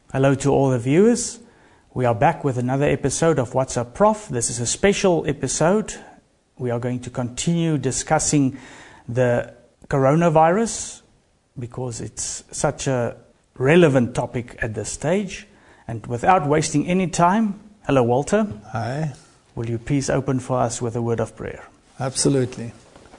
Hello to all the viewers. We are back with another episode of What's Up Prof. This is a special episode. We are going to continue discussing the coronavirus because it's such a relevant topic at this stage. And without wasting any time, hello Walter. Hi. Will you please open for us with a word of prayer? Absolutely.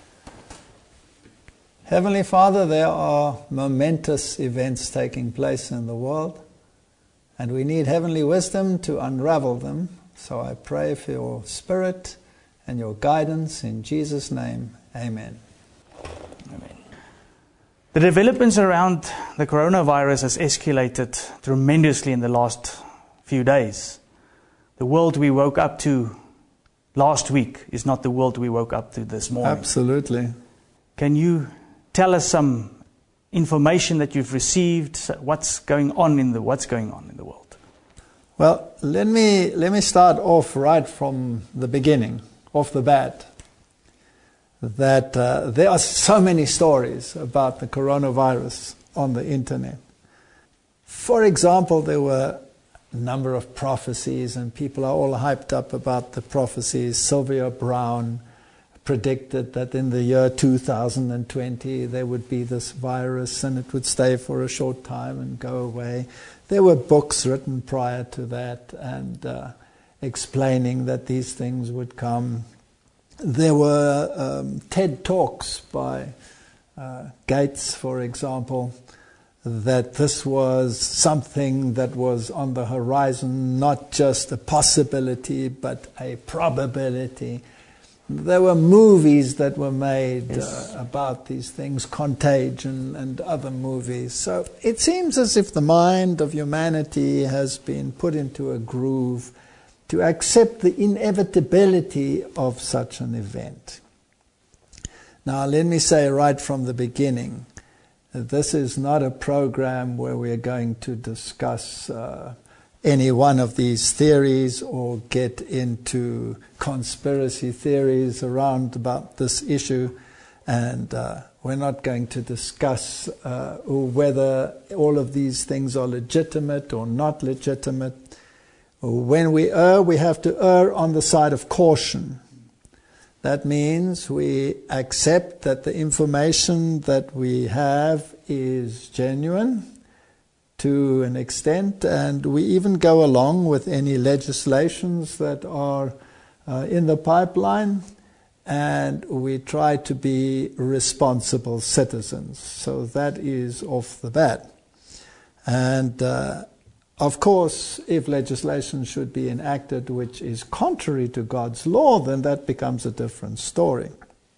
Heavenly Father, there are momentous events taking place in the world, and we need heavenly wisdom to unravel them. So I pray for your spirit and your guidance in Jesus' name. Amen. Amen. The developments around the coronavirus has escalated tremendously in the last few days. The world we woke up to last week is not the world we woke up to this morning. Absolutely. Can you tell us some information that you've received? What's going on in the world? Well, let me start off right from the beginning, off the bat. That there are so many stories about the coronavirus on the internet. For example, there were a number of prophecies, and people are all hyped up about the prophecies. Sylvia Browne predicted that in the year 2020 there would be this virus and it would stay for a short time and go away. There were books written prior to that and explaining that these things would come. There were TED Talks by Gates, for example, that this was something that was on the horizon, not just a possibility but a probability. There were movies that were made about these things, Contagion and other movies. So it seems as if the mind of humanity has been put into a groove to accept the inevitability of such an event. Now let me say right from the beginning, this is not a program where we are going to discuss any one of these theories or get into conspiracy theories around about this issue, and we're not going to discuss whether all of these things are legitimate or not legitimate. When we err, we have to err on the side of caution. That means we accept that the information that we have is genuine to an extent, and we even go along with any legislations that are in the pipeline, and we try to be responsible citizens. So that is off the bat. And of course, if legislation should be enacted which is contrary to God's law, then that becomes a different story.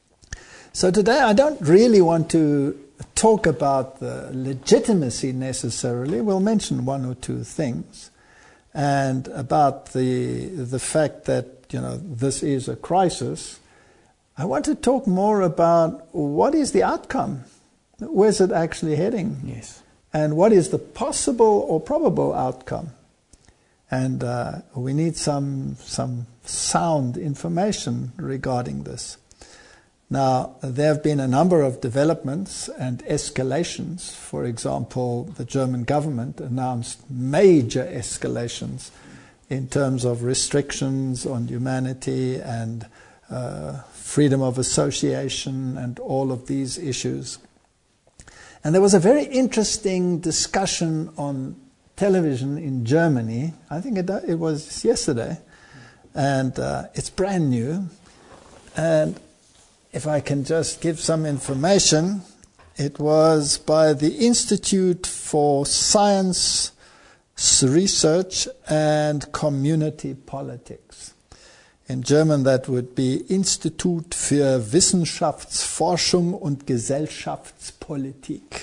So today I don't really want to talk about the legitimacy necessarily. We'll mention one or two things, and about the fact that this is a crisis. I want to talk more about what is the outcome. Where's it actually heading? Yes. And what is the possible or probable outcome? And we need some sound information regarding this. Now, there have been a number of developments and escalations. For example, the German government announced major escalations in terms of restrictions on humanity and freedom of association and all of these issues. And there was a very interesting discussion on television in Germany. I think it was yesterday, and it's brand new. And if I can just give some information, it was by the Institute for Science Research and Community Politics. In German that would be Institut für Wissenschaftsforschung und Gesellschaftspolitik.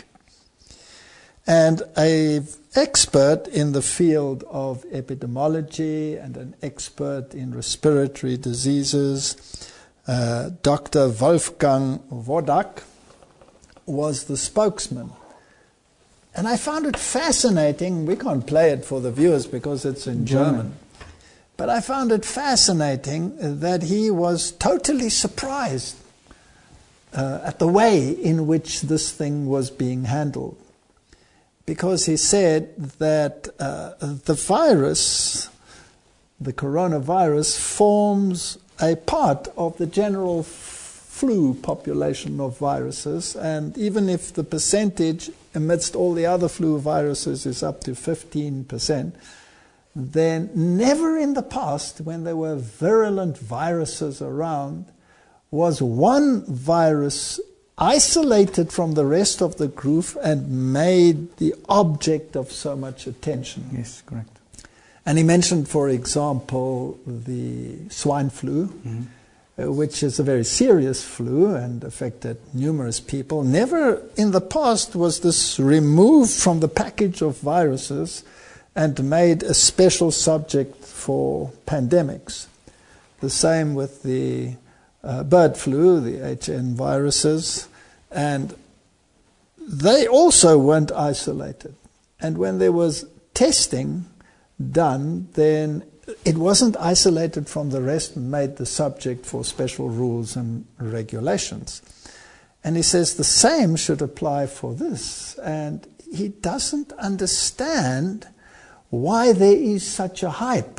And an expert in the field of epidemiology and an expert in respiratory diseases, Dr. Wolfgang Wodak, was the spokesman. And I found it fascinating. We can't play it for the viewers because it's in German. But I found it fascinating that he was totally surprised at the way in which this thing was being handled. because he said that the virus, the coronavirus, forms a part of the general flu population of viruses, and even if the percentage amidst all the other flu viruses is up to 15%, then never in the past, when there were virulent viruses around, was one virus isolated from the rest of the group and made the object of so much attention. Yes, correct. And he mentioned, for example, the swine flu, which is a very serious flu and affected numerous people. Never in the past was this removed from the package of viruses and made a special subject for pandemics. The same with the bird flu, the HN viruses, and they also weren't isolated. And when there was testing done, then it wasn't isolated from the rest and made the subject for special rules and regulations. And he says the same should apply for this. And he doesn't understand why there is such a hype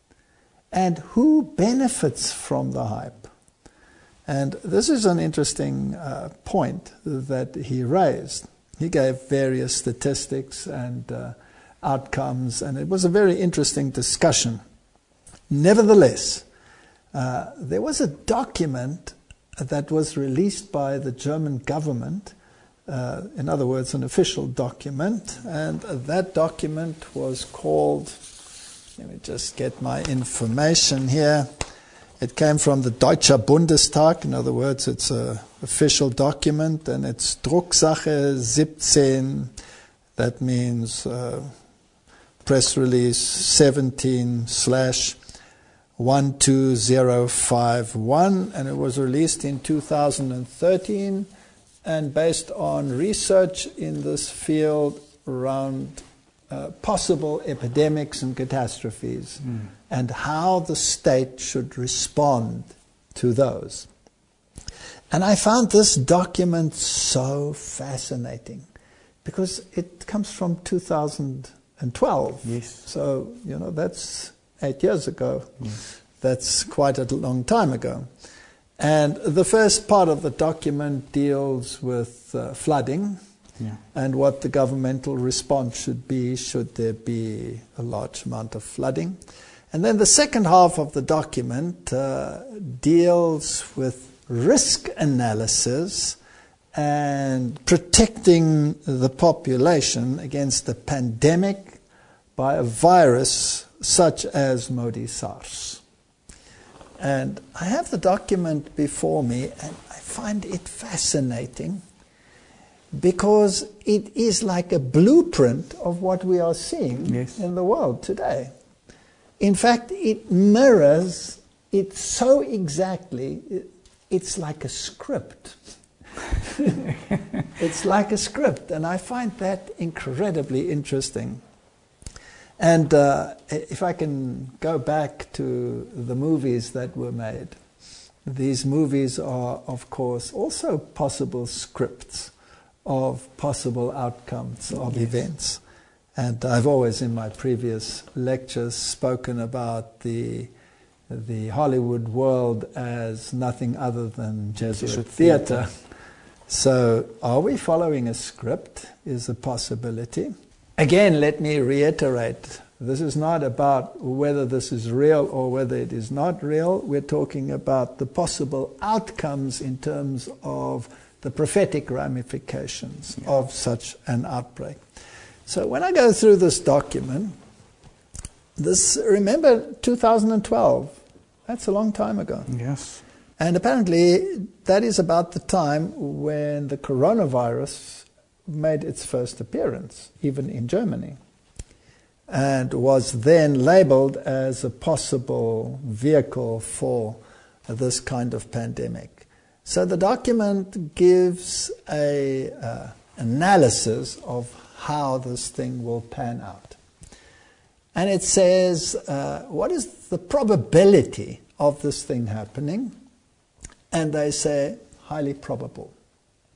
and who benefits from the hype. And this is an interesting point that he raised. He gave various statistics and outcomes, and it was a very interesting discussion. Nevertheless, there was a document that was released by the German government, in other words, an official document, and that document was called, let me just get my information here. It came from the Deutscher Bundestag, in other words, it's an official document, and it's Drucksache 17, that means press release 17/12051, and it was released in 2013, and based on research in this field around possible epidemics and catastrophes and how the state should respond to those. And I found this document so fascinating because it comes from 2012. Yes. So, that's 8 years ago. Yes. That's quite a long time ago. And the first part of the document deals with flooding and what the governmental response should be should there be a large amount of flooding. And then the second half of the document deals with risk analysis and protecting the population against a pandemic by a virus such as Modi SARS. And I have the document before me, and I find it fascinating because it is like a blueprint of what we are seeing in the world today. In fact, it mirrors it so exactly, it's like a script. It's like a script, and I find that incredibly interesting. And if I can go back to the movies that were made, these movies are, of course, also possible scripts of possible outcomes of events. And I've always, in my previous lectures, spoken about the Hollywood world as nothing other than Jesuit theater. So are we following a script is a possibility. Again, let me reiterate, this is not about whether this is real or whether it is not real. We're talking about the possible outcomes in terms of the prophetic ramifications of such an outbreak. So when I go through this document, remember 2012, that's a long time ago. Yes. And apparently that is about the time when the coronavirus made its first appearance, even in Germany, and was then labeled as a possible vehicle for this kind of pandemic. So the document gives an analysis of how this thing will pan out. And it says, what is the probability of this thing happening? And they say, highly probable.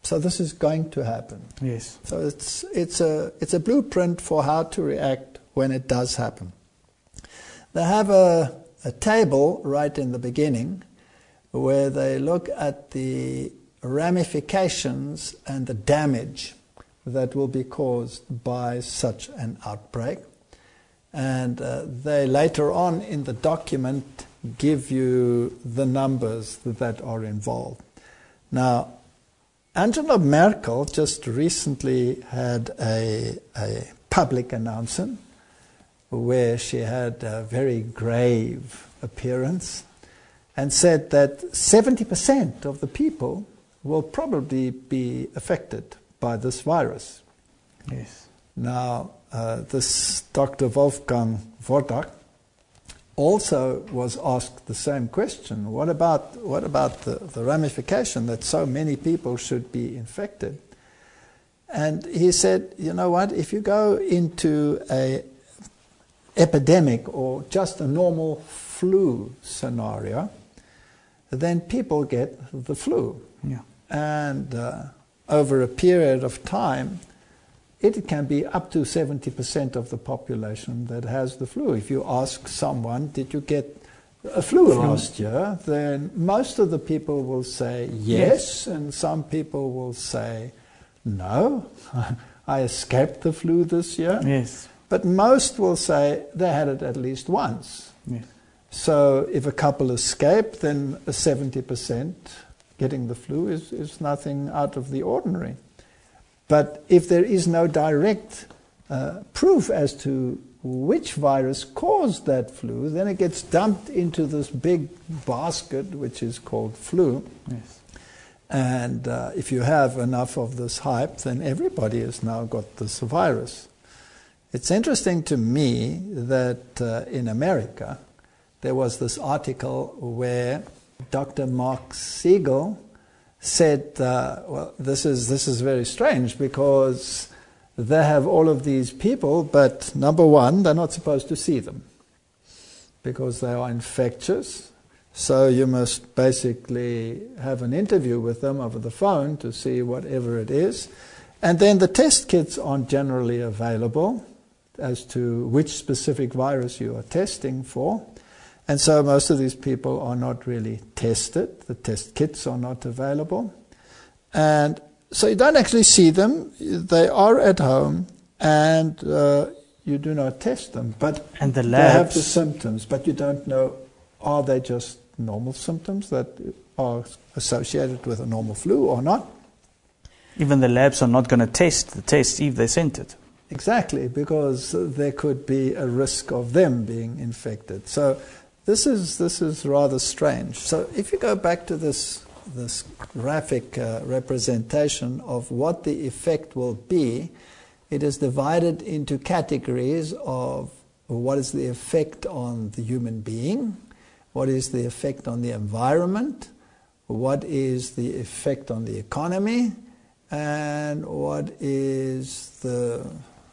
So this is going to happen. Yes. So it's a blueprint for how to react when it does happen. They have a table right in the beginning where they look at the ramifications and the damage that will be caused by such an outbreak. And they later on in the document give you the numbers that are involved. Now, Angela Merkel just recently had a public announcement where she had a very grave appearance and said that 70% of the people will probably be affected by this virus. Yes. Now, this Dr. Wolfgang Wodak also was asked the same question. What about the ramification that so many people should be infected? And he said, you know what, if you go into an epidemic or just a normal flu scenario, then people get the flu. Yeah. And over a period of time, it can be up to 70% of the population that has the flu. If you ask someone, did you get a flu last year, then most of the people will say yes, and some people will say no, I escaped the flu this year. Yes. But most will say they had it at least once. Yes. So if a couple escape, then 70% getting the flu is nothing out of the ordinary. But if there is no direct proof as to which virus caused that flu, then it gets dumped into this big basket, which is called flu. Yes. And if you have enough of this hype, then everybody has now got this virus. It's interesting to me that in America, there was this article where Dr. Mark Siegel said, well, this is very strange because they have all of these people, but number one, they're not supposed to see them because they are infectious. So you must basically have an interview with them over the phone to see whatever it is. And then the test kits aren't generally available as to which specific virus you are testing for. And so most of these people are not really tested. The test kits are not available. And so you don't actually see them. They are at home, and you do not test them. But and the they labs have the symptoms, but you don't know, are they just normal symptoms that are associated with a normal flu or not? Even the labs are not going to test the test if they sent it. Exactly, because there could be a risk of them being infected. So this is rather strange. So if you go back to this graphic representation of what the effect will be, it is divided into categories of what is the effect on the human being, what is the effect on the environment, what is the effect on the economy, and what is the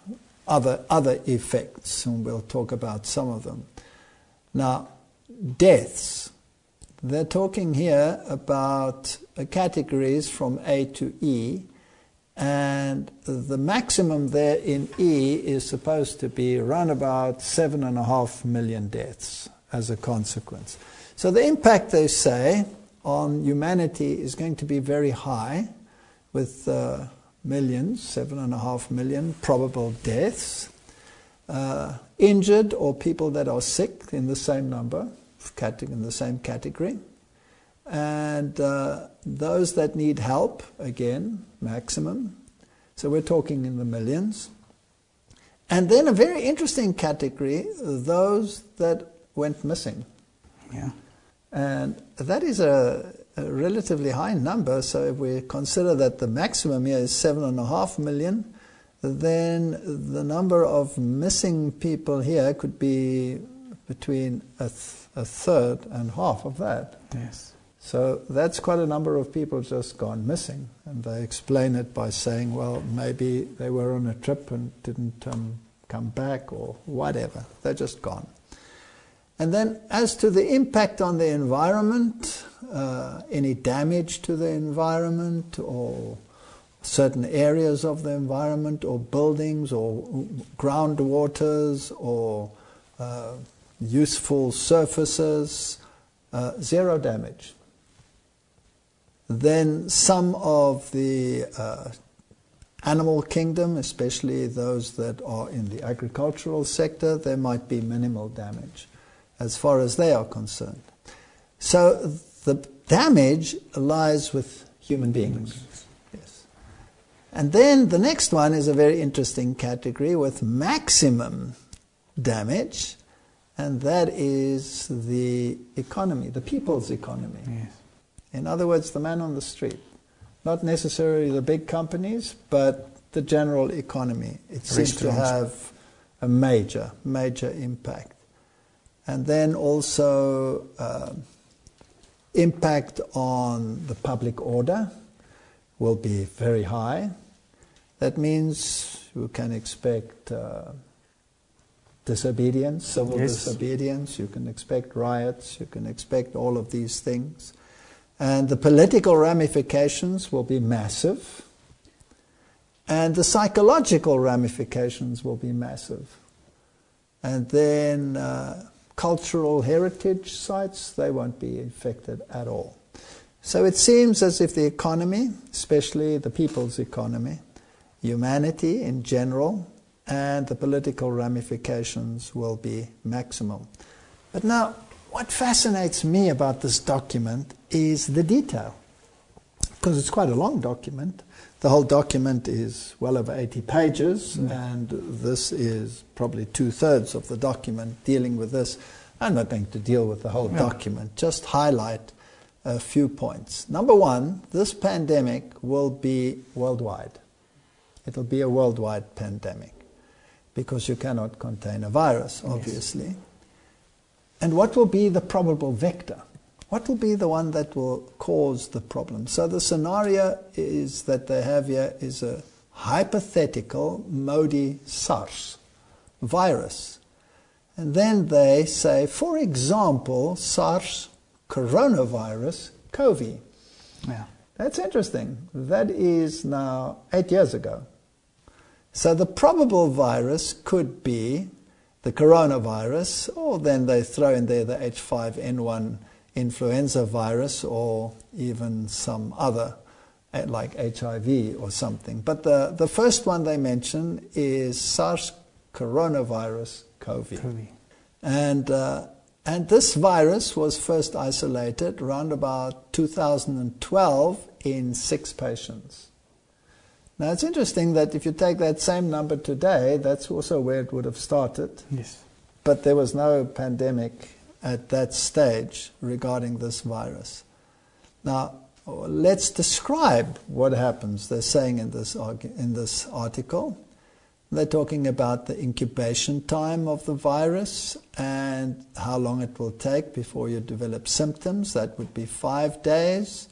other effects, and we'll talk about some of them. Now, deaths. They're talking here about categories from A to E, and the maximum there in E is supposed to be around about 7.5 million deaths as a consequence. So the impact, they say, on humanity is going to be very high, with millions, 7.5 million probable deaths, injured or people that are sick in the same number, in the same category, and those that need help, again, maximum. So we're talking in the millions. And then a very interesting category, those that went missing. Yeah. And that is a relatively high number. So if we consider that the maximum here is 7.5 million, then the number of missing people here could be between a third and half of that. Yes. So that's quite a number of people just gone missing. And they explain it by saying, well, maybe they were on a trip and didn't come back or whatever. They're just gone. And then as to the impact on the environment, any damage to the environment or certain areas of the environment or buildings or groundwaters or useful surfaces, zero damage. Then some of the animal kingdom, especially those that are in the agricultural sector, there might be minimal damage as far as they are concerned. So the damage lies with human beings. Yes. And then the next one is a very interesting category with maximum damage, and that is the economy, the people's economy. Yes. In other words, the man on the street. Not necessarily the big companies, but the general economy. It seems to have a major, major impact. And then also impact on the public order will be very high. That means you can expect disobedience, civil disobedience, you can expect riots, you can expect all of these things. And the political ramifications will be massive. And the psychological ramifications will be massive. And then cultural heritage sites, they won't be affected at all. So it seems as if the economy, especially the people's economy, humanity in general, and the political ramifications will be maximum. But now, what fascinates me about this document is the detail, because it's quite a long document. The whole document is well over 80 pages, and this is probably 2/3 of the document dealing with this. I'm not going to deal with the whole document, just highlight a few points. Number one, this pandemic will be worldwide. It'll be a worldwide pandemic, because you cannot contain a virus, obviously. Yes. And what will be the probable vector? What will be the one that will cause the problem? So the scenario is that they have here is a hypothetical Modi SARS virus. And then they say, for example, SARS coronavirus CoV. Yeah. That's interesting. That is now 8 years ago. So the probable virus could be the coronavirus, or then they throw in there the H5N1 influenza virus, or even some other, like HIV or something. But the first one they mention is SARS coronavirus CoV. And this virus was first isolated around about 2012 in 6 patients. Now it's interesting that if you take that same number today, that's also where it would have started. Yes. But there was no pandemic at that stage regarding this virus. Now, let's describe what happens. They're saying in this article, they're talking about the incubation time of the virus and how long it will take before you develop symptoms. That would be 5 days.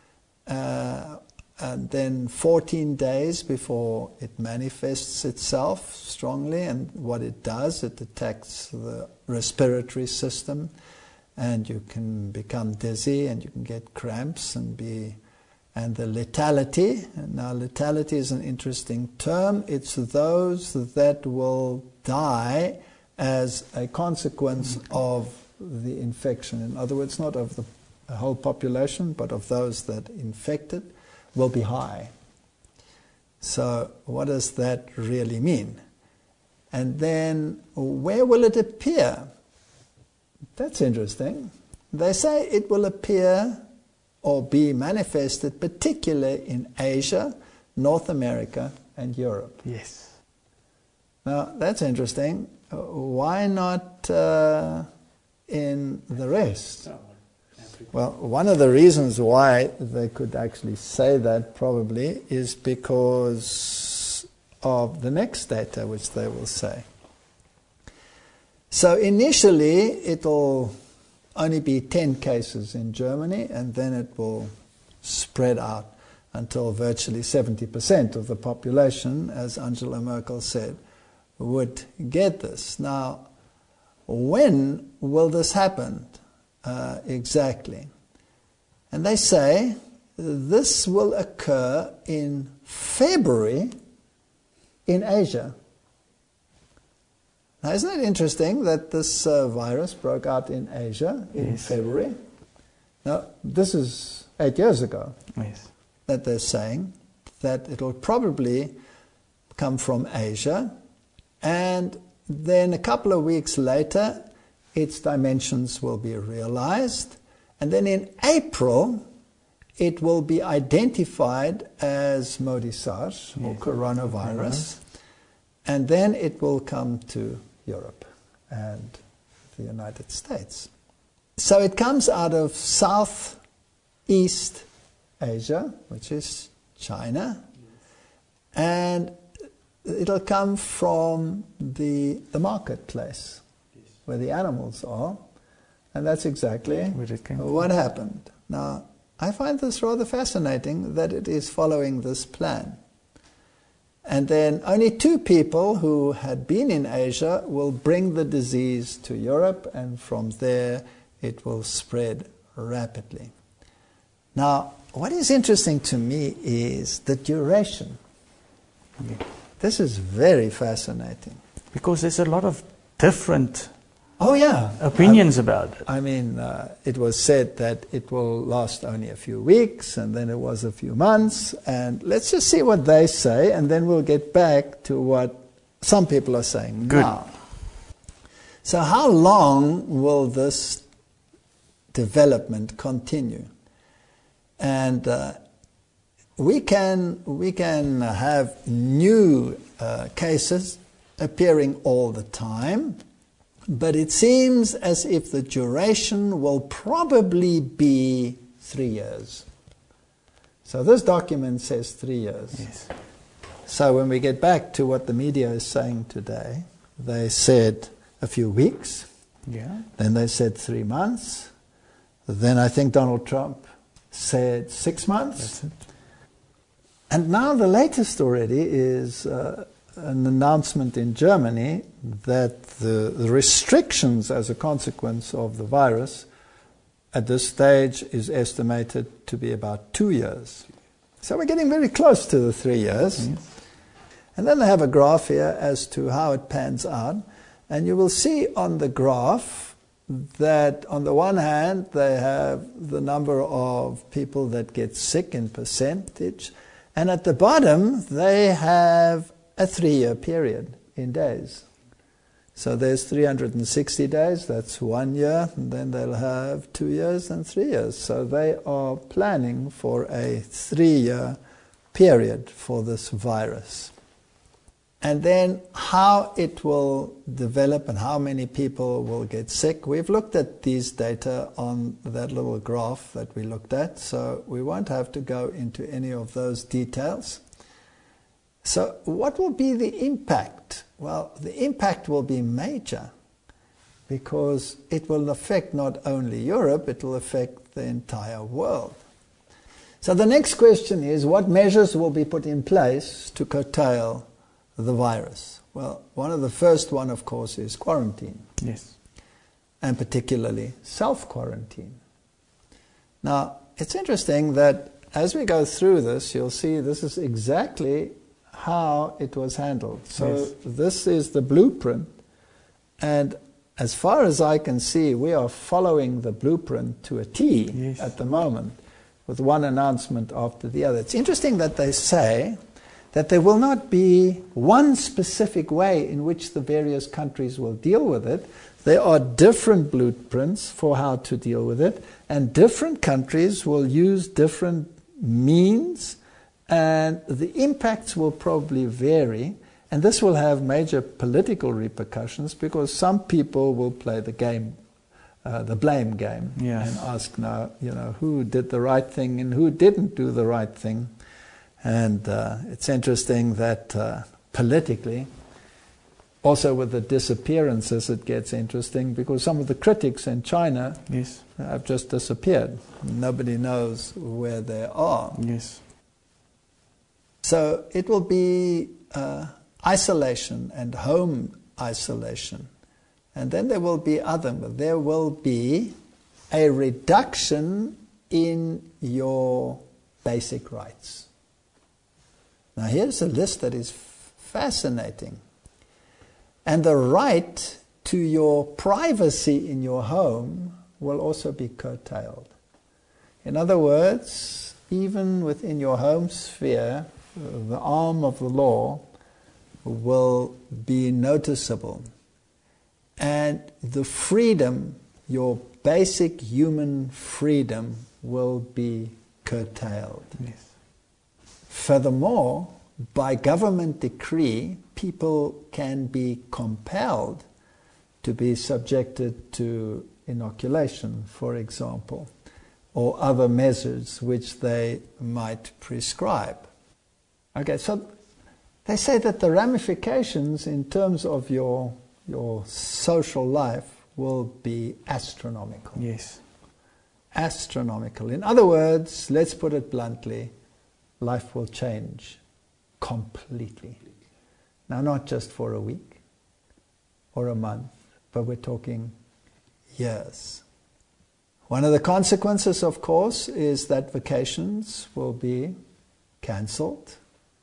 And then 14 days before it manifests itself strongly. And what it does, it attacks the respiratory system, and you can become dizzy and you can get cramps and the lethality. And now lethality is an interesting term. It's those that will die as a consequence of the infection. In other words, not of the whole population, but of those that infected, will be high. So what does that really mean? And then where will it appear? That's interesting. They say it will appear or be manifested particularly in Asia, North America, and Europe. Yes. Now that's interesting. Why not in the rest? Well, one of the reasons why they could actually say that probably is because of the next data, which they will say. So initially, it'll only be 10 cases in Germany, and then it will spread out until virtually 70% of the population, as Angela Merkel said, would get this. Now, when will this happen? Exactly. And they say this will occur in February in Asia. Now, isn't it interesting that this virus broke out in Asia in February? Now, this is 8 years ago that they're saying that it will probably come from Asia, and then a couple of weeks later, its dimensions will be realized, and then in April, it will be identified as Modi SARS, or coronavirus, and then it will come to Europe and the United States. So it comes out of Southeast Asia, which is China, and it'll come from the marketplace, where the animals are, and that's exactly what happened. Now, I find this rather fascinating that it is following this plan. And then only 2 people who had been in Asia will bring the disease to Europe, and from there it will spread rapidly. Now, what is interesting to me is the duration. This is very fascinating. Because there's a lot of different opinions about it. I mean, it was said that it will last only a few weeks, and then it was a few months, and let's just see what they say, and then we'll get back to what some people are saying now. So how long will this development continue? And we can have new cases appearing all the time, but it seems as if the duration will probably be 3 years. So this document says 3 years. Yes. So when we get back to what the media is saying today, they said a few weeks, then they said 3 months, then I think Donald Trump said 6 months. That's it. And now the latest already is an announcement in Germany that the restrictions as a consequence of the virus at this stage is estimated to be about 2 years. So we're getting very close to the 3 years. Yes. And then they have a graph here as to how it pans out. And you will see on the graph that on the one hand they have the number of people that get sick in percentage, and at the bottom they have a 3-year period in days. So there's 360 days, that's 1 year, and then they'll have 2 years and 3 years. So they are planning for a 3-year period for this virus. And then how it will develop and how many people will get sick. We've looked at these data on that little graph that we looked at, so we won't have to go into any of those details. So what will be the impact? Well, the impact will be major because it will affect not only Europe, it will affect the entire world. So the next question is, what measures will be put in place to curtail the virus? Well, one of the first one, of course, is quarantine. Yes. And particularly self-quarantine. Now, it's interesting that as we go through this, you'll see this is exactly how it was handled. So this is the blueprint, and as far as I can see, we are following the blueprint to a T at the moment, with one announcement after the other. It's interesting that they say that there will not be one specific way in which the various countries will deal with it. There are different blueprints for how to deal with it, and different countries will use different means, and the impacts will probably vary, and this will have major political repercussions because some people will play the game, the blame game, and ask now, who did the right thing and who didn't do the right thing. And it's interesting that politically, also with the disappearances, it gets interesting because some of the critics in China have just disappeared. Nobody knows where they are. Yes. So it will be isolation and home isolation. And then there will be a reduction in your basic rights. Now here's a list that is fascinating. And the right to your privacy in your home will also be curtailed. In other words, even within your home sphere, the arm of the law will be noticeable. And the freedom, your basic human freedom, will be curtailed. Yes. Furthermore, by government decree, people can be compelled to be subjected to inoculation, for example, or other measures which they might prescribe. Okay, so they say that the ramifications in terms of your social life will be astronomical. Yes. Astronomical. In other words, let's put it bluntly, life will change completely. Now, not just for a week or a month, but we're talking years. One of the consequences, of course, is that vacations will be cancelled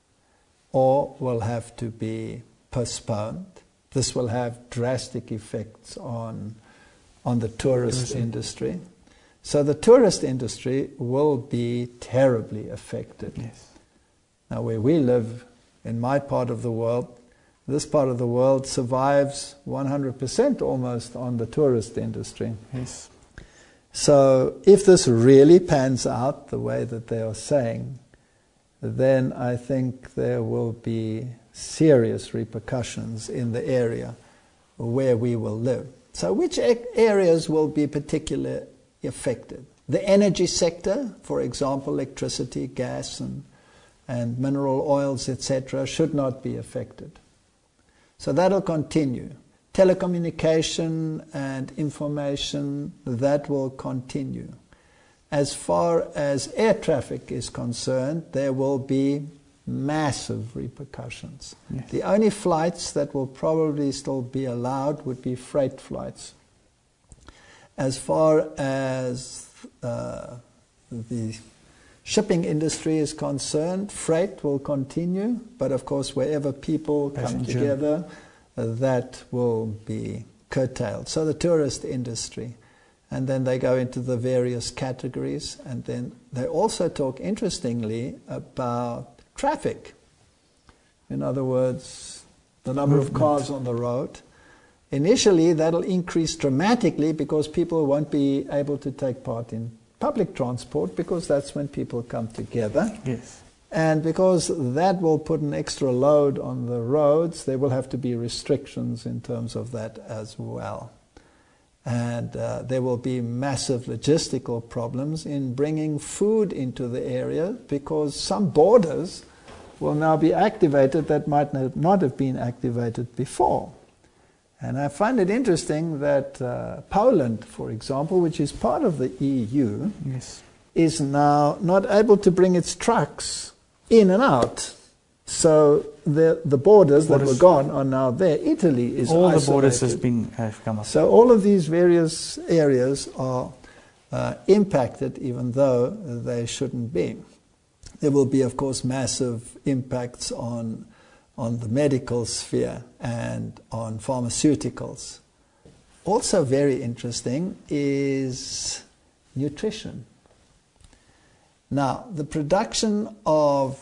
or will have to be postponed. This will have drastic effects on the tourist industry. So the tourist industry will be terribly affected. Yes. Now, where we live, in my part of the world, this part of the world survives 100% almost on the tourist industry. Yes. So if this really pans out the way that they are saying, then I think there will be serious repercussions in the area where we will live. So which areas will be particularly affected? The energy sector, for example, electricity, gas and mineral oils, etc., should not be affected. So that'll continue. Telecommunication and information, that will continue. As far as air traffic is concerned, there will be massive repercussions. Yes. The only flights that will probably still be allowed would be freight flights. As far as the shipping industry is concerned, freight will continue, but of course wherever people come together, that will be curtailed. So the tourist industry, and then they go into the various categories, and then they also talk, interestingly, about traffic. In other words, the number of cars on the road. Initially, that'll increase dramatically because people won't be able to take part in public transport, because that's when people come together. Yes. And because that will put an extra load on the roads, there will have to be restrictions in terms of that as well. And there will be massive logistical problems in bringing food into the area, because some borders will now be activated that might not have been activated before. And I find it interesting that Poland, for example, which is part of the EU, Yes. is now not able to bring its trucks in and out. So the borders that were gone are now there. Italy is all isolated. the borders have come up. So all of these various areas are impacted, even though they shouldn't be. There will be, of course, massive impacts on the medical sphere and on pharmaceuticals. Also very interesting is nutrition. Now, the production of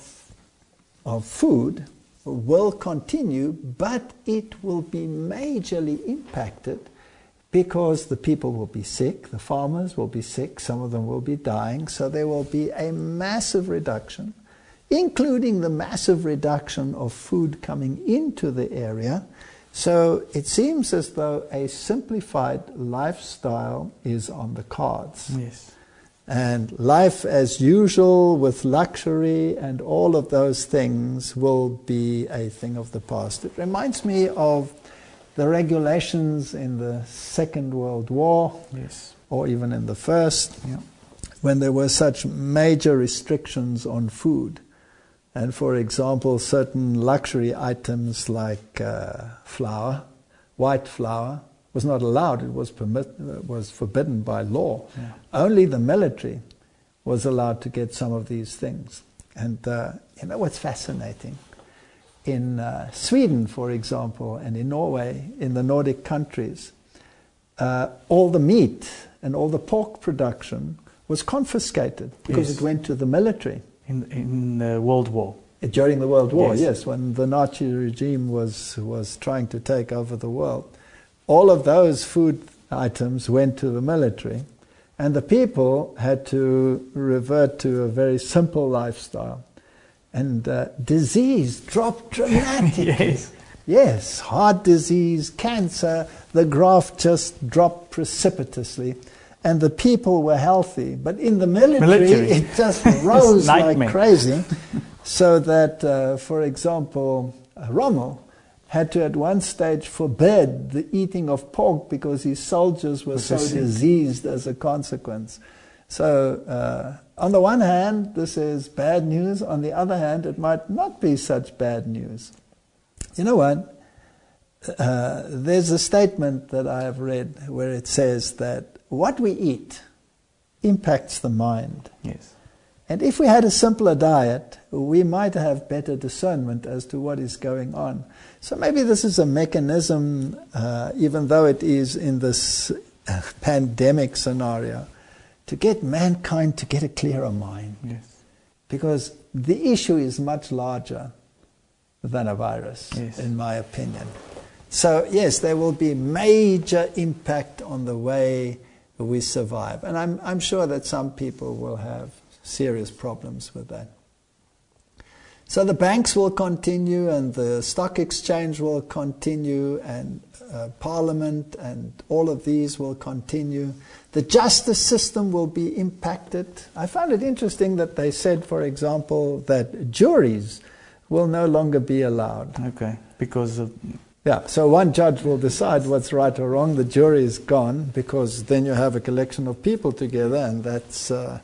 food will continue, but it will be majorly impacted because the people will be sick, the farmers will be sick, some of them will be dying, so there will be a massive reduction, including the massive reduction of food coming into the area. So it seems as though a simplified lifestyle is on the cards. Yes. And life as usual with luxury and all of those things will be a thing of the past. It reminds me of the regulations in the Second World War, Yes. or even in the First, when there were such major restrictions on food. And for example, certain luxury items like flour, white flour, was not allowed. It was forbidden by law. Yeah. Only the military was allowed to get some of these things. And you know what's fascinating? In Sweden, for example, and in Norway, in the Nordic countries, all the meat and all the pork production was confiscated because it went to the military. In the World War. During the World War, Yes. yes, when the Nazi regime was trying to take over the world. All of those food items went to the military, and the people had to revert to a very simple lifestyle. And disease dropped dramatically. Yes. Yes, heart disease, cancer, the graph just dropped precipitously. And the people were healthy. But in the military. It just rose like crazy. So that, for example, Rommel had to at one stage forbid the eating of pork because his soldiers were so diseased as a consequence. So, on the one hand, this is bad news. On the other hand, it might not be such bad news. You know what? There's a statement that I have read where it says that what we eat impacts the mind. Yes. And if we had a simpler diet, we might have better discernment as to what is going on. So maybe this is a mechanism, even though it is in this pandemic scenario, to get mankind to get a clearer mind. Yes. Because the issue is much larger than a virus, in my opinion. So yes, there will be major impact on the way we survive. And I'm sure that some people will have serious problems with that. So the banks will continue, and the stock exchange will continue, and Parliament and all of these will continue. The justice system will be impacted. I found it interesting that they said, for example, that juries will no longer be allowed. Okay, because of... Yeah, so one judge will decide what's right or wrong. The jury is gone, because then you have a collection of people together, and that's a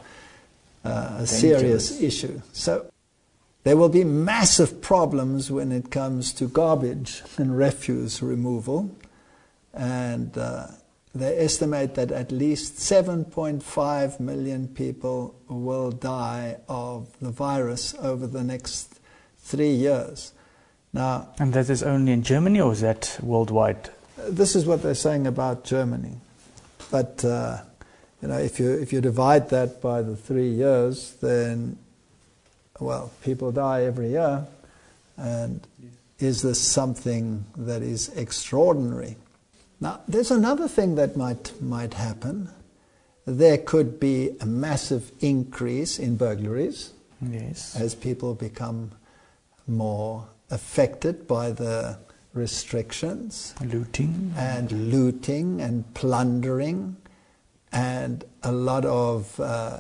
serious issue. So there will be massive problems when it comes to garbage and refuse removal. And they estimate that at least 7.5 million people will die of the virus over the next 3 years. Now, and that is only in Germany, or is that worldwide? This is what they're saying about Germany. But you know, if you divide that by the 3 years, then, well, people die every year. And is this something that is extraordinary? Now, there's another thing that might happen. There could be a massive increase in burglaries. Yes. As people become more affected by the restrictions. Looting and plundering, and a lot of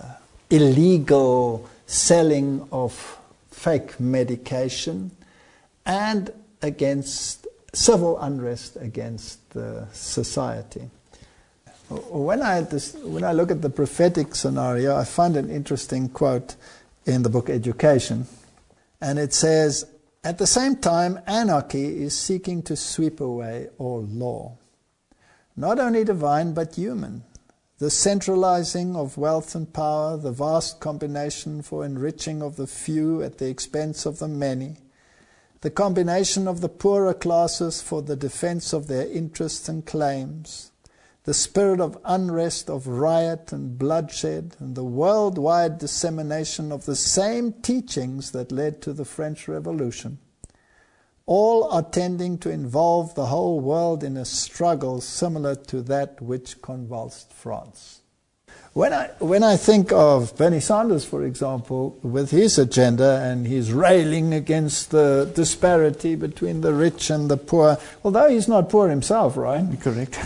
illegal selling of fake medication, and against civil unrest against the society. When I look at the prophetic scenario, I find an interesting quote in the book Education, and it says, "At the same time, anarchy is seeking to sweep away all law, not only divine but human. The centralizing of wealth and power, the vast combination for enriching of the few at the expense of the many, the combination of the poorer classes for the defense of their interests and claims, the spirit of unrest, of riot and bloodshed, and the worldwide dissemination of the same teachings that led to the French Revolution, all are tending to involve the whole world in a struggle similar to that which convulsed France." When I think of Bernie Sanders, for example, with his agenda, and he's railing against the disparity between the rich and the poor, although he's not poor himself, right? Correct.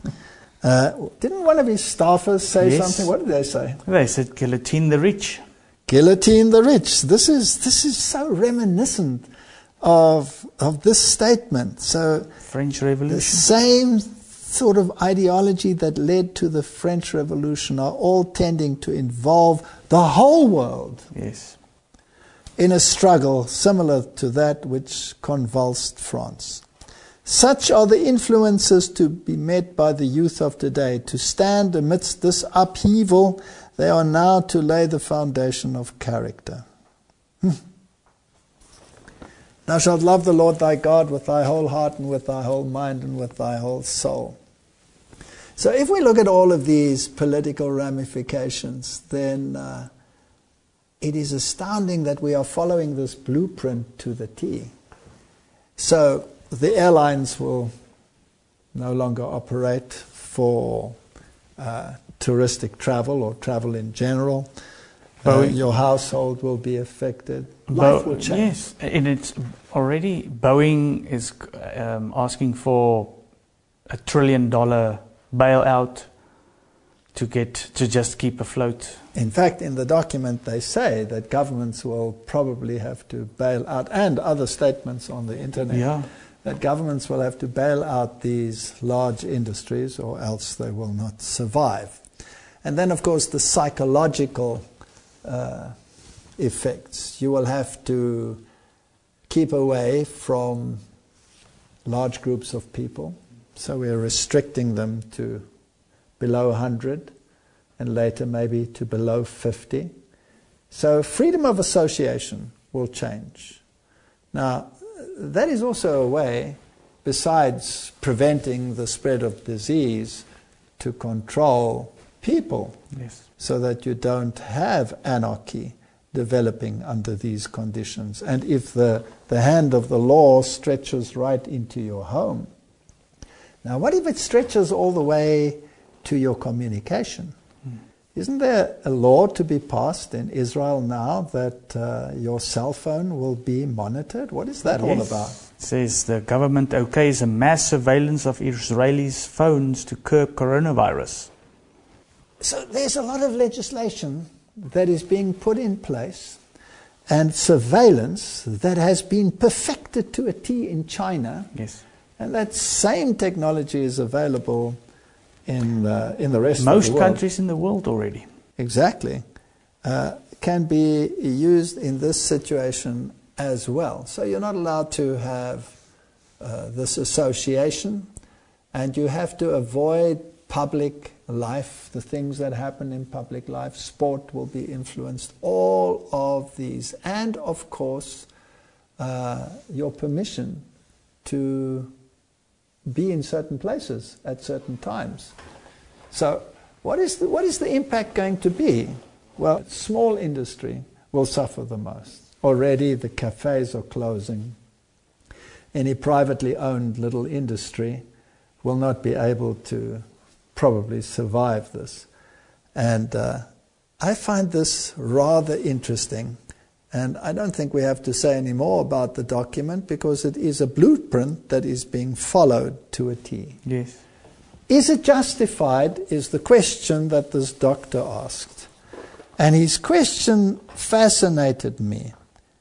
Didn't one of his staffers say something? What did they say? They said, "Guillotine the rich." Guillotine the rich. This is so reminiscent of this statement. So French Revolution. the same sort of ideology that led to the French Revolution are all tending to involve the whole world in a struggle similar to that which convulsed France. Such are the influences to be met by the youth of today. To stand amidst this upheaval, they are now to lay the foundation of character. Thou shalt love the Lord thy God with thy whole heart and with thy whole mind and with thy whole soul. So if we look at all of these political ramifications, then it is astounding that we are following this blueprint to the T. So the airlines will no longer operate for touristic travel or travel in general. Your household will be affected. Life will change. Yes, and it's already, Boeing is asking for $1 trillion bailout to just keep afloat. In fact, in the document they say that governments will probably have to bail out, and other statements on the internet, that governments will have to bail out these large industries or else they will not survive. And then, of course, the psychological effects. You will have to keep away from large groups of people. So we're restricting them to below 100 and later maybe to below 50. So freedom of association will change. Now, that is also a way, besides preventing the spread of disease, to control people. Yes. So that you don't have anarchy developing under these conditions. And if the hand of the law stretches right into your home. Now, what if it stretches all the way to your communication? Isn't there a law to be passed in Israel now that your cell phone will be monitored? What is that all about? It says the government okays a mass surveillance of Israelis' phones to curb coronavirus. So there's a lot of legislation that is being put in place and surveillance that has been perfected to a T in China. Yes. And that same technology is available in the rest of the world. Most countries in the world already. Exactly. Can be used in this situation as well. So you're not allowed to have this association, and you have to avoid public life, the things that happen in public life. Sport will be influenced, all of these. And, of course, your permission to be in certain places at certain times. So what is the impact going to be? Well, small industry will suffer the most. Already the cafes are closing. Any privately owned little industry will not be able to probably survive this. And I find this rather interesting. And I don't think we have to say any more about the document because it is a blueprint that is being followed to a T. Yes. Is it justified is the question that this doctor asked. And his question fascinated me.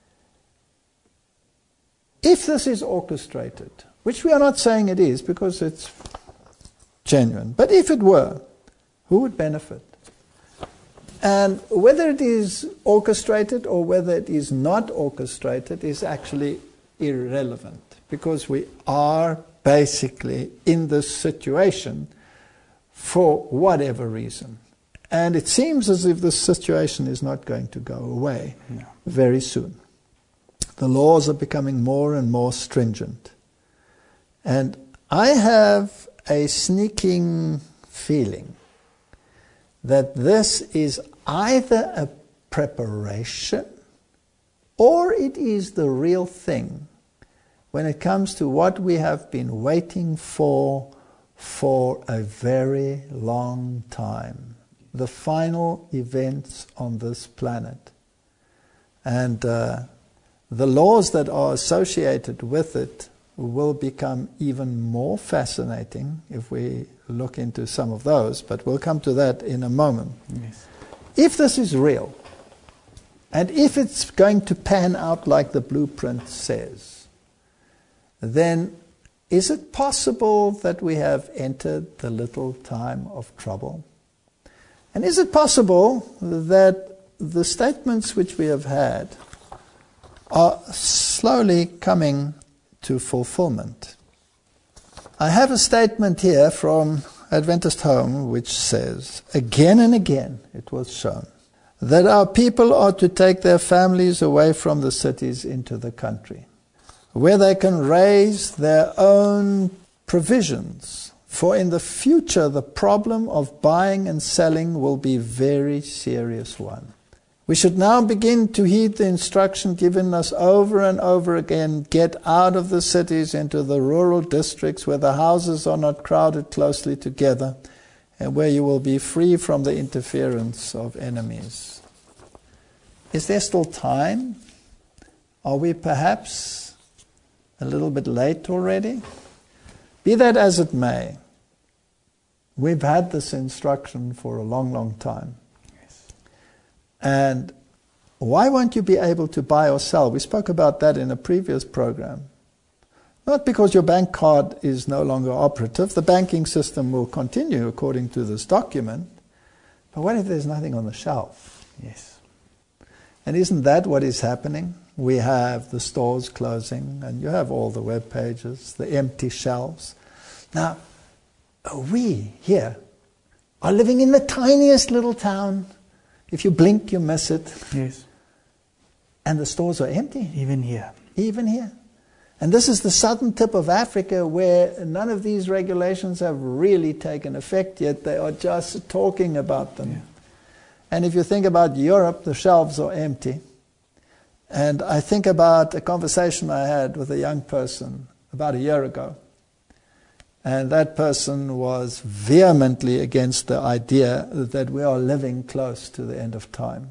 If this is orchestrated, which we are not saying it is because it's genuine, but if it were, who would benefit? And whether it is orchestrated or whether it is not orchestrated is actually irrelevant, because we are basically in this situation for whatever reason. And it seems as if this situation is not going to go away very soon. The laws are becoming more and more stringent. And I have a sneaking feeling that this is either a preparation or it is the real thing when it comes to what we have been waiting for a very long time. The final events on this planet. And the laws that are associated with it will become even more fascinating if we look into some of those, but we'll come to that in a moment. Yes. If this is real, and if it's going to pan out like the blueprint says, then is it possible that we have entered the little time of trouble? And is it possible that the statements which we have had are slowly coming to fulfillment? I have a statement here from Adventist Home which says, again and again it was shown that our people are to take their families away from the cities into the country, where they can raise their own provisions. For in the future, the problem of buying and selling will be a very serious one. We should now begin to heed the instruction given us over and over again, get out of the cities into the rural districts where the houses are not crowded closely together and where you will be free from the interference of enemies. Is there still time? Are we perhaps a little bit late already? Be that as it may, we've had this instruction for a long, long time. Yes. And why won't you be able to buy or sell? We spoke about that in a previous program. Not because your bank card is no longer operative. The banking system will continue according to this document. But what if there's nothing on the shelf? Yes. And isn't that what is happening? We have the stores closing, and you have all the web pages, the empty shelves. Now, we here are living in the tiniest little town. If you blink, you miss it. Yes. And the stores are empty. Even here. Even here. And this is the southern tip of Africa where none of these regulations have really taken effect yet. They are just talking about them. Yeah. And if you think about Europe, the shelves are empty. And I think about a conversation I had with a young person about a year ago. And that person was vehemently against the idea that we are living close to the end of time.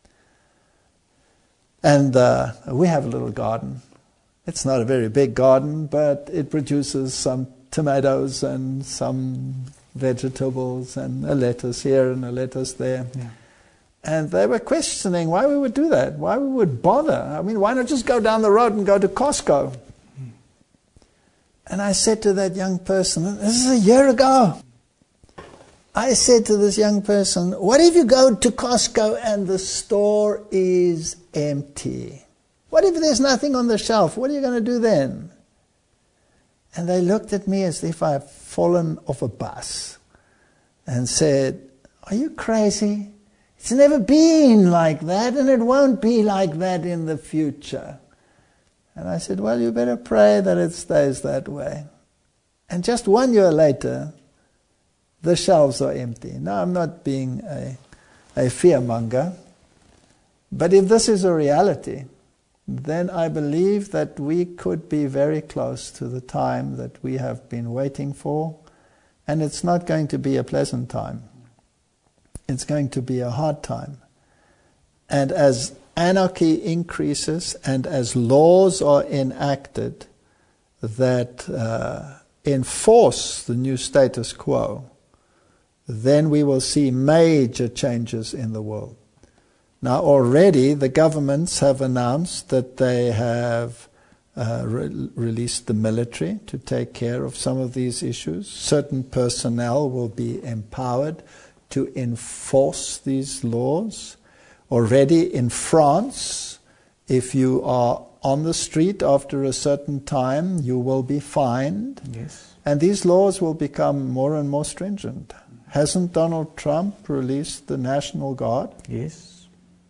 And we have a little garden. It's not a very big garden, but it produces some tomatoes and some vegetables and a lettuce here and a lettuce there. Yeah. And they were questioning why we would do that, why we would bother. I mean, why not just go down the road and go to Costco? And I said to that young person, this is a year ago. I said to this young person, what if you go to Costco and the store is empty? What if there's nothing on the shelf? What are you going to do then? And they looked at me as if I had fallen off a bus and said, are you crazy? It's never been like that, and it won't be like that in the future. And I said, well, you better pray that it stays that way. And just 1 year later, the shelves are empty. Now, I'm not being a fearmonger, but if this is a reality, then I believe that we could be very close to the time that we have been waiting for, and it's not going to be a pleasant time. It's going to be a hard time. And as anarchy increases and as laws are enacted that enforce the new status quo, then we will see major changes in the world. Now already the governments have announced that they have released the military to take care of some of these issues. Certain personnel will be empowered to enforce these laws. Already in France, if you are on the street after a certain time, you will be fined. Yes. And these laws will become more and more stringent. Hasn't Donald Trump released the National Guard? Yes.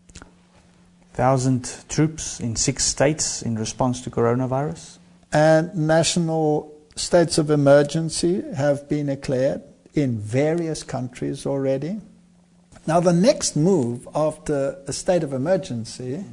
1,000 troops in 6 states in response to coronavirus. And national states of emergency have been declared in various countries already. Now the next move after a state of emergency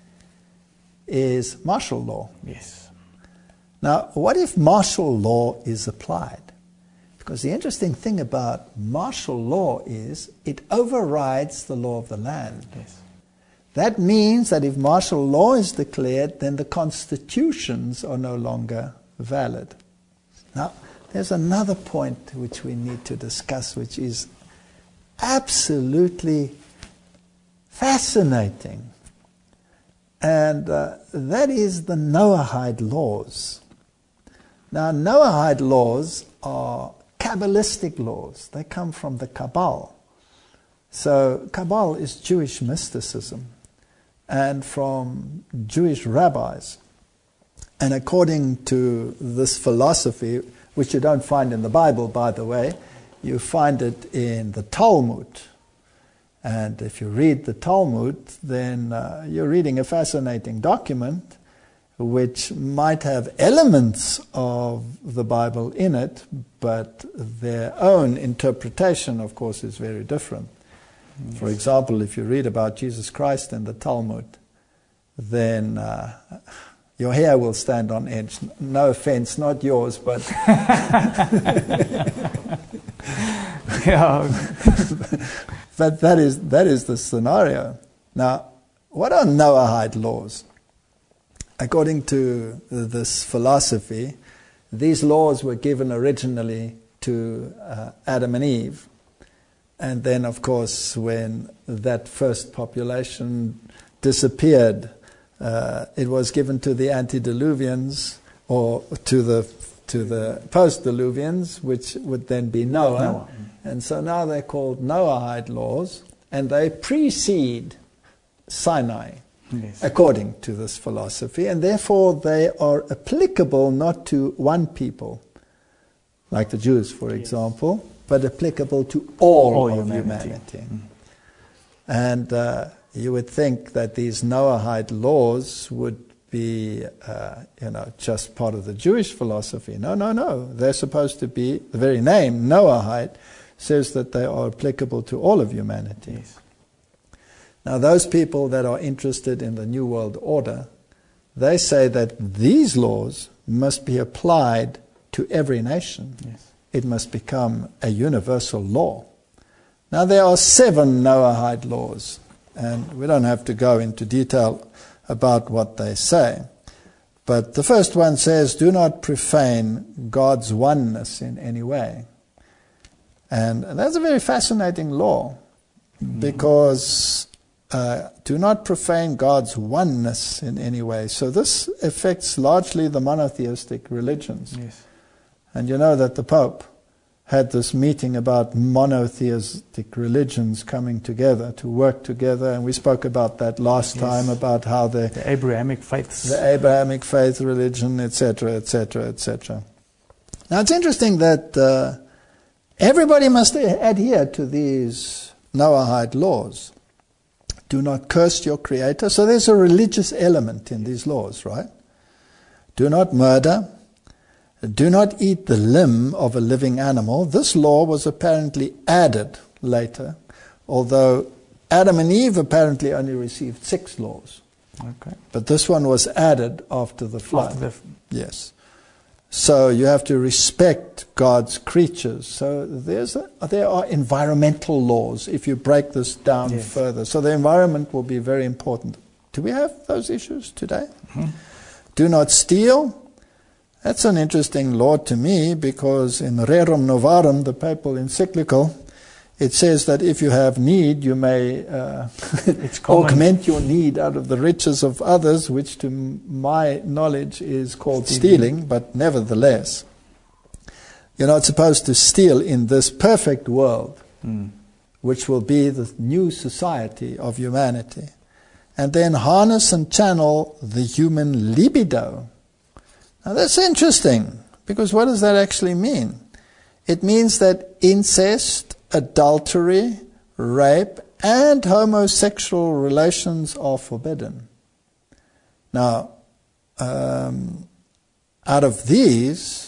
is martial law. Yes. Now what if martial law is applied? Because the interesting thing about martial law is it overrides the law of the land. Yes. That means that if martial law is declared, then the constitutions are no longer valid. Now, there's another point which we need to discuss, which is absolutely fascinating. And that is the Noahide laws. Now, Noahide laws are Kabbalistic laws. They come from the Kabbal. So, Kabbal is Jewish mysticism and from Jewish rabbis. And according to this philosophy, which you don't find in the Bible, by the way. You find it in the Talmud. And if you read the Talmud, then you're reading a fascinating document which might have elements of the Bible in it, but their own interpretation, of course, is very different. Yes. For example, if you read about Jesus Christ in the Talmud, then your hair will stand on edge. No offense, not yours, but... Yeah. But that is the scenario. Now, what are Noahide laws? According to this philosophy, these laws were given originally to Adam and Eve. And then, of course, when that first population disappeared, it was given to the antediluvians, or to the post-diluvians, which would then be Noah. And so now they're called Noahide laws, and they precede Sinai, yes, according to this philosophy, and therefore they are applicable not to one people, like the Jews, for example, but applicable to all of humanity. And you would think that these Noahide laws would be, just part of the Jewish philosophy. No. They're supposed to be, the very name, Noahide, says that they are applicable to all of humanity. Yes. Now, those people that are interested in the New World Order, they say that these laws must be applied to every nation. Yes. It must become a universal law. Now, there are 7 Noahide laws, and we don't have to go into detail about what they say. But the first one says, do not profane God's oneness in any way. And that's a very fascinating law, because do not profane God's oneness in any way. So this affects largely the monotheistic religions. Yes. And you know that the Pope had this meeting about monotheistic religions coming together, to work together, and we spoke about that last time, about how the Abrahamic faiths. The Abrahamic faith religion, etc., etc., etc. Now it's interesting that everybody must adhere to these Noahide laws. Do not curse your Creator. So there's a religious element in these laws, right? Do not murder. Do not eat the limb of a living animal. This law was apparently added later, although Adam and Eve apparently only received 6 laws. Okay. But this one was added after the flood. Yes. So you have to respect God's creatures. So there are environmental laws if you break this down further. So the environment will be very important. Do we have those issues today? Mm-hmm. Do not steal. That's an interesting law to me, because in Rerum Novarum, the papal encyclical, it says that if you have need, you may augment your need out of the riches of others, which to my knowledge is called stealing, but nevertheless, you're not supposed to steal in this perfect world, which will be the new society of humanity. And then harness and channel the human libido. Now that's interesting, because what does that actually mean? It means that incest, adultery, rape, and homosexual relations are forbidden. Now, out of these,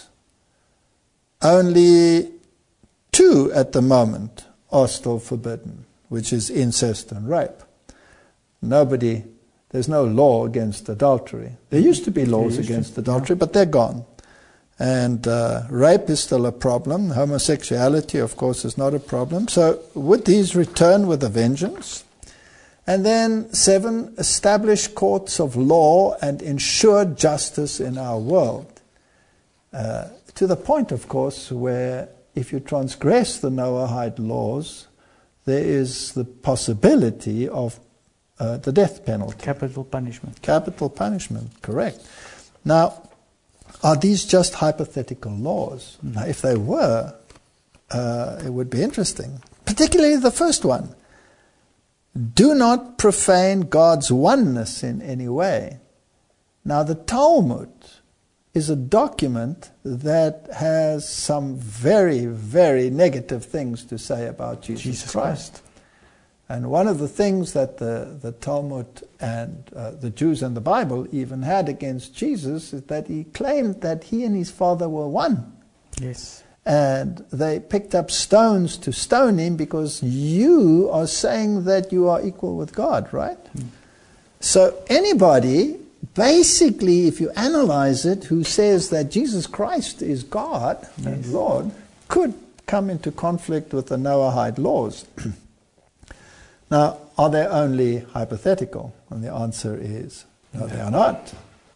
only 2 at the moment are still forbidden, which is incest and rape. There's no law against adultery. There used to be laws against adultery, but they're gone. And rape is still a problem. Homosexuality, of course, is not a problem. So would these return with a vengeance? And then 7, establish courts of law and ensure justice in our world. To the point, of course, where if you transgress the Noahide laws, there is the possibility of the death penalty. Capital punishment. Capital punishment, correct. Now, are these just hypothetical laws? Now, if they were, it would be interesting. Particularly the first one. Do not profane God's oneness in any way. Now, the Talmud is a document that has some very, very negative things to say about Jesus Christ. And one of the things that the Talmud and the Jews and the Bible even had against Jesus is that he claimed that he and his Father were one. Yes. And they picked up stones to stone him because you are saying that you are equal with God, right? So anybody, basically, if you analyze it, who says that Jesus Christ is God and Lord, could come into conflict with the Noahide laws. Now, are they only hypothetical? And the answer is, no, they are not.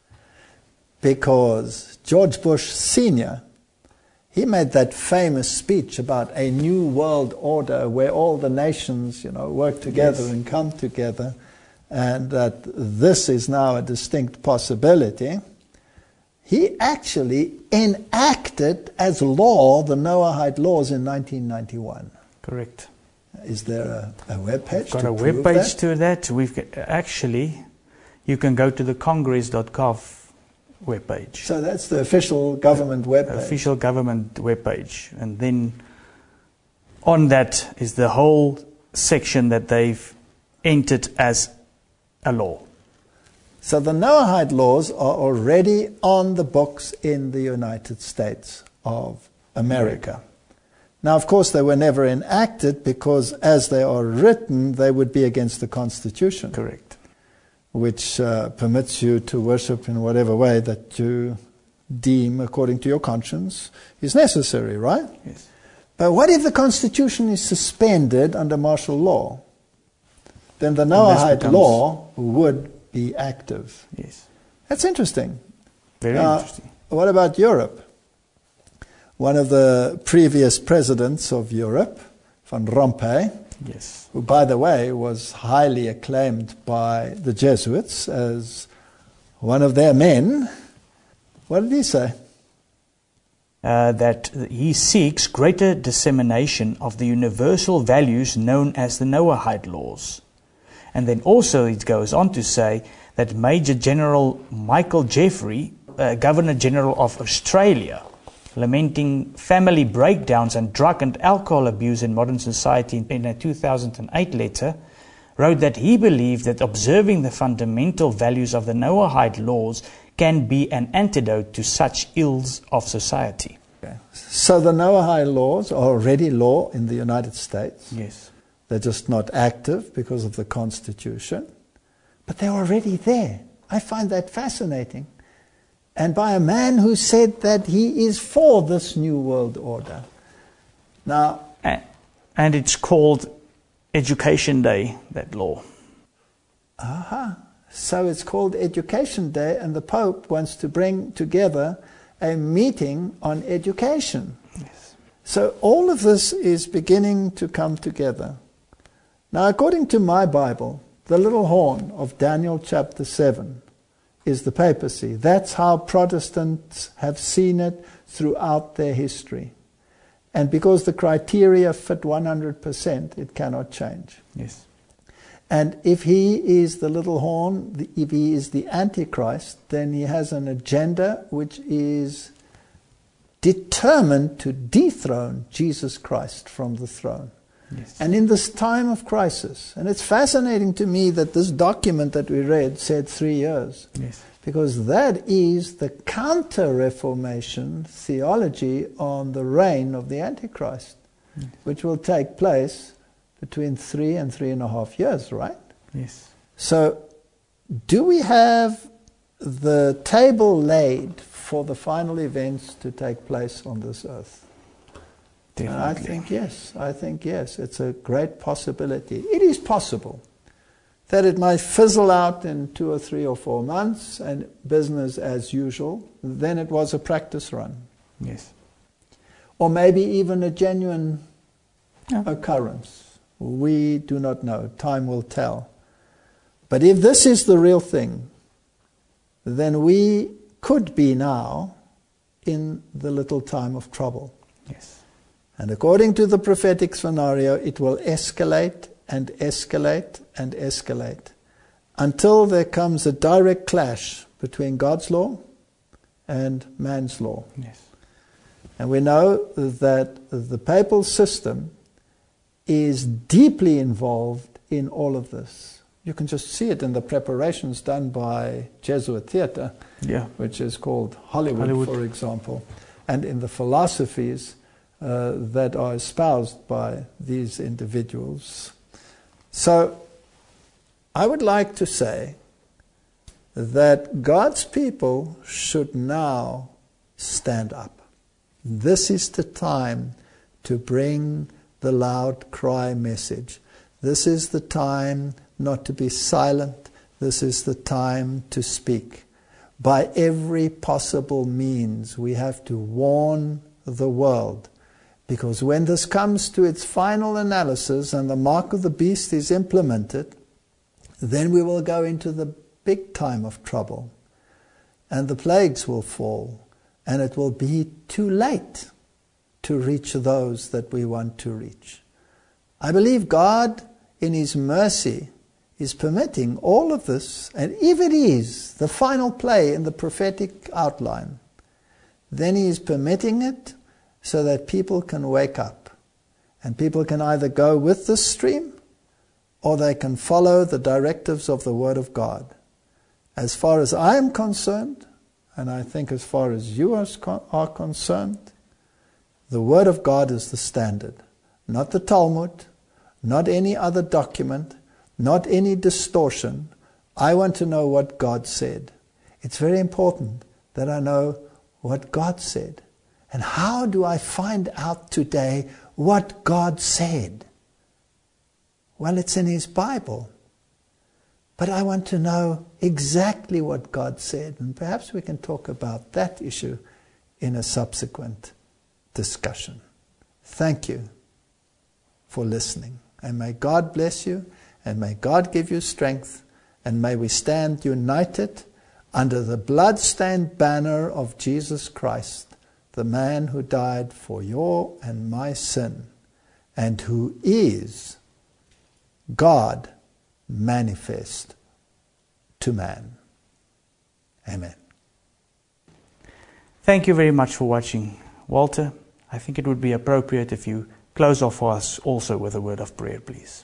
Because George Bush Sr., he made that famous speech about a new world order where all the nations, work together and come together, and that this is now a distinct possibility. He actually enacted as law the Noahide laws in 1991. Correct. Is there a web page? We've got a web page to that. We've got, actually, you can go to the congress.gov webpage. So that's the official government webpage. Official government webpage. And then on that is the whole section that they've entered as a law. So the Noahide laws are already on the books in the United States of America. Now, of course, they were never enacted because as they are written, they would be against the Constitution. Correct. Which permits you to worship in whatever way that you deem, according to your conscience, is necessary, right? Yes. But what if the Constitution is suspended under martial law? Then the Noahide law would be active. Yes. That's interesting. Very interesting. What about Europe? One of the previous presidents of Europe, Van Rompuy, yes, who, by the way, was highly acclaimed by the Jesuits as one of their men. What did he say? That he seeks greater dissemination of the universal values known as the Noahide laws. And then also it goes on to say that Major General Michael Jeffrey, Governor General of Australia, lamenting family breakdowns and drug and alcohol abuse in modern society in a 2008 letter, wrote that he believed that observing the fundamental values of the Noahide laws can be an antidote to such ills of society. Okay. So the Noahide laws are already law in the United States. Yes. They're just not active because of the Constitution, but they're already there. I find that fascinating. And by a man who said that he is for this new world order. Now, and it's called Education Day, that law. So it's called Education Day, and the Pope wants to bring together a meeting on education. Yes. So all of this is beginning to come together. Now, according to my Bible, the little horn of Daniel chapter 7 is the papacy. That's how Protestants have seen it throughout their history. And because the criteria fit 100%, it cannot change. Yes. And if he is the little horn, if he is the Antichrist, then he has an agenda which is determined to dethrone Jesus Christ from the throne. Yes. And in this time of crisis, and it's fascinating to me that this document that we read said 3 years. Yes. Because that is the counter-Reformation theology on the reign of the Antichrist, which will take place between 3 and 3.5 years, right? Yes. So, do we have the table laid for the final events to take place on this earth? Definitely. I think yes. It's a great possibility. It is possible that it might fizzle out in 2 or 3 or 4 months and business as usual. Then it was a practice run. Yes. Or maybe even a genuine occurrence. We do not know. Time will tell. But if this is the real thing, then we could be now in the little time of trouble. Yes. And according to the prophetic scenario, it will escalate and escalate and escalate until there comes a direct clash between God's law and man's law. Yes. And we know that the papal system is deeply involved in all of this. You can just see it in the preparations done by Jesuit theatre, which is called Hollywood, for example, and in the philosophies that are espoused by these individuals. So I would like to say that God's people should now stand up. This is the time to bring the loud cry message. This is the time not to be silent. This is the time to speak. By every possible means, we have to warn the world. Because when this comes to its final analysis and the mark of the beast is implemented, then we will go into the big time of trouble. And the plagues will fall. And it will be too late to reach those that we want to reach. I believe God, in His mercy, is permitting all of this, and if it is the final play in the prophetic outline, then He is permitting it so that people can wake up. And people can either go with the stream, or they can follow the directives of the Word of God. As far as I am concerned, and I think as far as you are concerned, the Word of God is the standard. Not the Talmud, not any other document, not any distortion. I want to know what God said. It's very important that I know what God said. And how do I find out today what God said? Well, it's in His Bible. But I want to know exactly what God said. And perhaps we can talk about that issue in a subsequent discussion. Thank you for listening. And may God bless you. And may God give you strength. And may we stand united under the blood-stained banner of Jesus Christ, the man who died for your and my sin, and who is God manifest to man. Amen. Thank you very much for watching. Walter, I think it would be appropriate if you close off for us also with a word of prayer, please.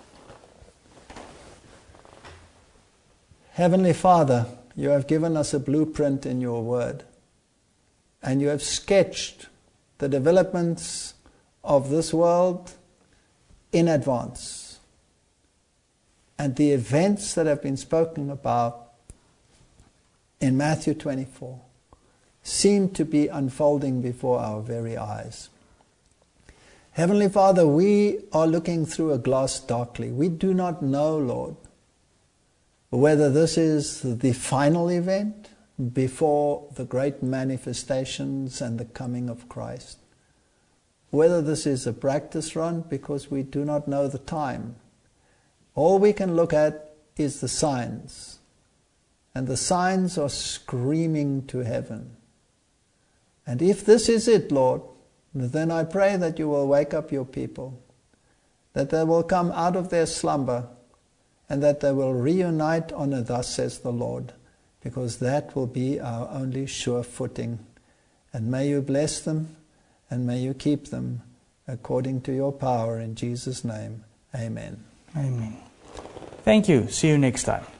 Heavenly Father, you have given us a blueprint in your word, and you have sketched the developments of this world in advance, and the events that have been spoken about in Matthew 24 seem to be unfolding before our very eyes. Heavenly Father, we are looking through a glass darkly. We do not know, Lord, whether this is the final event before the great manifestations and the coming of Christ. Whether this is a practice run, because we do not know the time. All we can look at is the signs. And the signs are screaming to heaven. And if this is it, Lord, then I pray that you will wake up your people, that they will come out of their slumber, and that they will reunite on a thus says the Lord, because that will be our only sure footing. And may you bless them, and may you keep them according to your power in Jesus' name. Amen. Amen. Thank you. See you next time.